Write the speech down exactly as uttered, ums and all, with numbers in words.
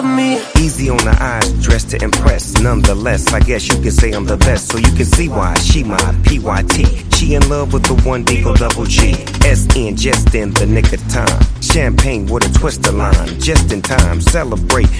love me. Easy on the eyes, dressed to impress. Nonetheless, I guess you can say I'm the best. So you can see why she my P Y T. She in love with the one Deagle double G. S N just in the nick of time. Champagne with a twist of lime. Just in time, celebrate